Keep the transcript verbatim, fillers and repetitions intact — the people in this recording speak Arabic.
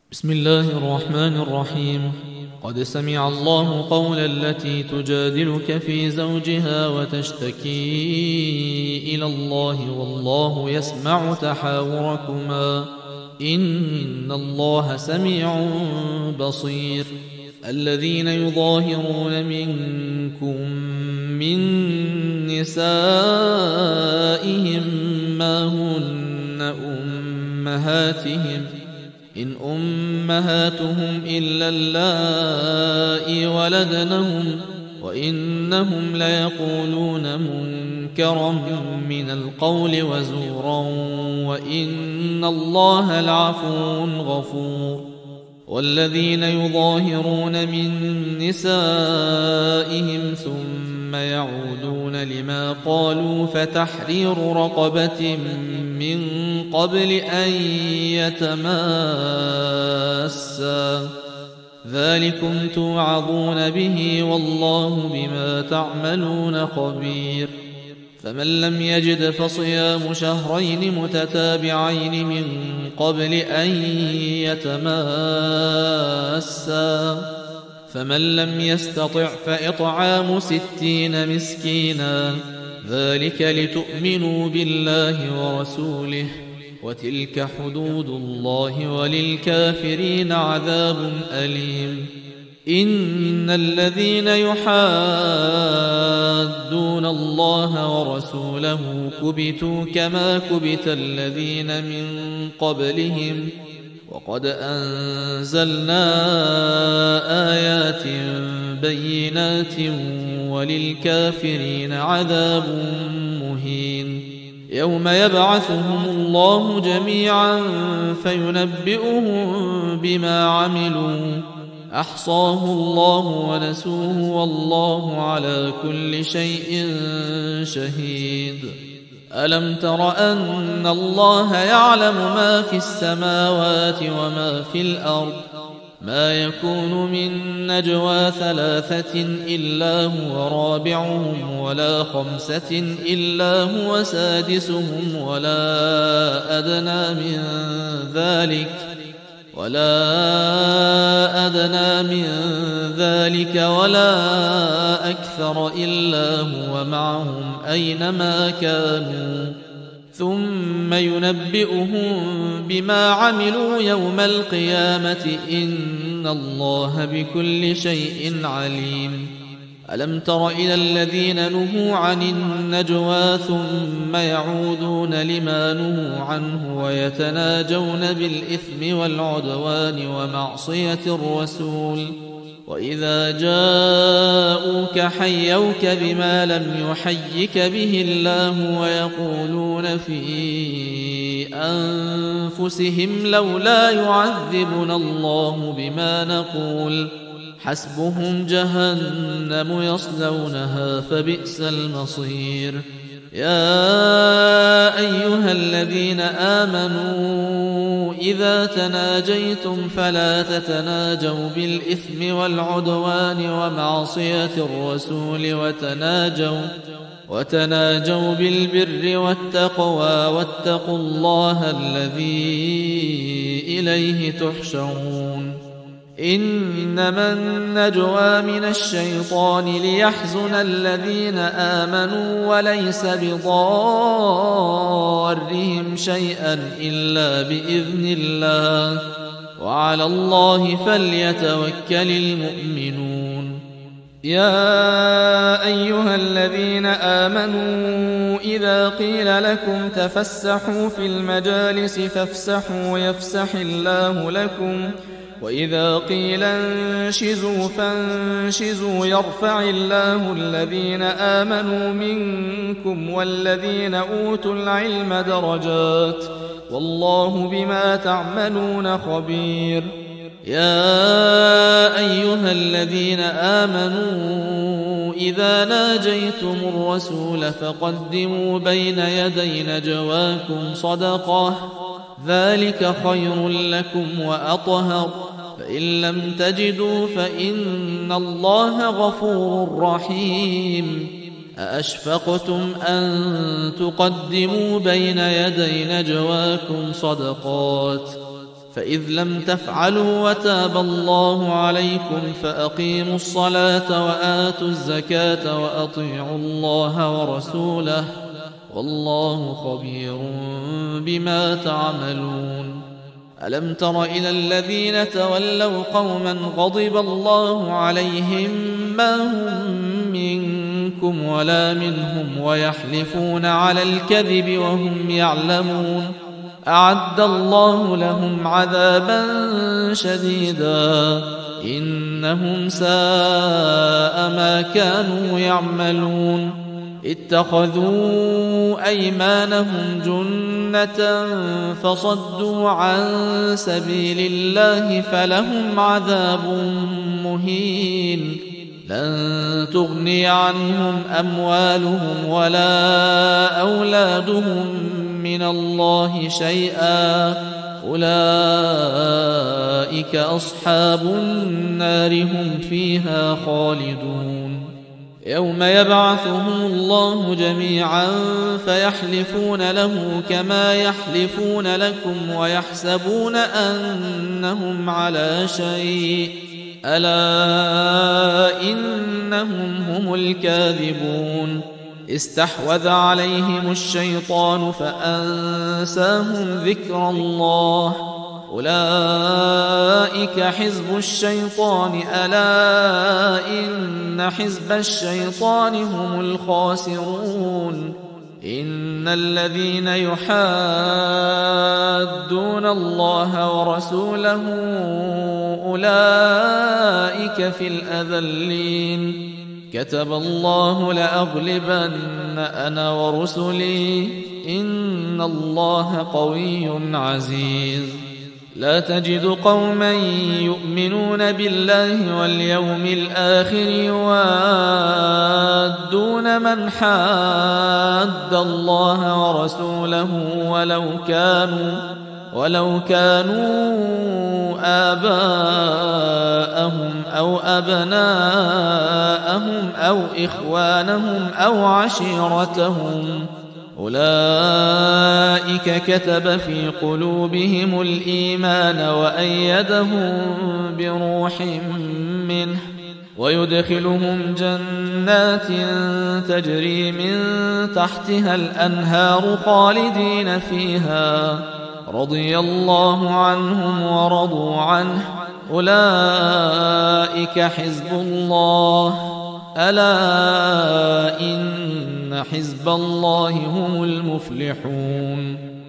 بسم الله الرحمن الرحيم. قد سمع الله قول التي تجادلك في زوجها وتشتكي إلى الله والله يسمع تحاوركما إن الله سميع بصير. الذين يظاهرون منكم من نسائهم ما هن أمهاتهم إن أمهاتهم إلا اللائي ولدنهم وإنهم ليقولون منكرا من القول وزورا وإن الله لعفو غفور. والذين يظاهرون من نسائهم ثم يعودون لما قالوا فتحرير رقبة من قبل أن يتماسا ذلكم توعظون به والله بما تعملون خبير. فمن لم يجد فصيام شهرين متتابعين من قبل أن يتماسا فمن لم يستطع فإطعام ستين مسكينا ذلك لتؤمنوا بالله ورسوله وتلك حدود الله وللكافرين عذاب أليم. إن الذين يحادون الله ورسوله كبتوا كما كبت الذين من قبلهم وقد أنزلنا آيات بينات وللكافرين عذاب مهين. يوم يبعثهم الله جميعا فينبئهم بما عملوا أحصاه الله ونسوه والله على كل شيء شهيد. ألم تر أن الله يعلم ما في السماوات وما في الأرض ما يكون من نجوى ثلاثة إلا هو رابعهم ولا خمسة إلا هو سادسهم ولا أدنى من ذلك ولا أدنى من ذلك ولا أكثر إلا هو معهم أينما كانوا ثم ينبئهم بما عملوا يوم القيامة إن الله بكل شيء عليم. ألم تر إلى الذين نهوا عن النجوى ثم يعودون لما نهوا عنه ويتناجون بالإثم والعدوان ومعصية الرسول وإذا جاءوك حيوك بما لم يحيك به الله ويقولون في أنفسهم لولا يعذبنا الله بما نقول حسبهم جهنم يصلونها فبئس المصير. يا أيها الذين آمنوا إذا تناجيتم فلا تتناجوا بالإثم والعدوان ومعصية الرسول وتناجوا وتناجوا بالبر والتقوى واتقوا الله الذي إليه تحشرون. إنما النجوى من الشيطان ليحزن الذين آمنوا وليس بضارهم شيئا إلا بإذن الله وعلى الله فليتوكل المؤمنون. يا أيها الذين آمنوا إذا قيل لكم تفسحوا في المجالس فافسحوا يفسح الله لكم وإذا قيل انشزوا فانشزوا يرفع الله الذين آمنوا منكم والذين أوتوا العلم درجات والله بما تعملون خبير. يا أيها الذين آمنوا إذا ناجيتم الرسول فقدموا بين يدي نجواكم صدقة ذلك خير لكم وأطهر فإن لم تجدوا فإن الله غفور رحيم. أأشفقتم أن تقدموا بين يدي نجواكم صدقات فإذ لم تفعلوا وتاب الله عليكم فأقيموا الصلاة وآتوا الزكاة وأطيعوا الله ورسوله والله خبير بما تعملون. ألم تر إلى الذين تولوا قوما غضب الله عليهم ما هم منكم ولا منهم ويحلفون على الكذب وهم يعلمون أعد الله لهم عذابا شديدا إنهم ساء ما كانوا يعملون. اتخذوا أيمانهم جنة فصدوا عن سبيل الله فلهم عذاب مهين لن تغني عنهم أموالهم ولا أولادهم من الله شيئا أولئك أصحاب النار هم فيها خالدون. يوم يبعثهم الله جميعا فيحلفون له كما يحلفون لكم ويحسبون أنهم على شيء ألا إنهم هم الكاذبون. استحوذ عليهم الشيطان فأنساهم ذكر الله أولئك حزب الشيطان ألا إن حزب الشيطان هم الخاسرون. إن الذين يحادون الله ورسوله أولئك في الأذلين. كتب الله لأغلبن أنا ورسلي إن الله قوي عزيز. لا تجد قوما يؤمنون بالله واليوم الآخر يوادون من حاد الله ورسوله ولو كانوا ولو كانوا آباءهم أو أبناءهم أو إخوانهم أو عشيرتهم أولئك كتب في قلوبهم الإيمان وأيدهم بروح منه ويدخلهم جنات تجري من تحتها الأنهار خالدين فيها رضي الله عنهم ورضوا عنه أولئك حزب الله ألا إن حزب الله هم المفلحون.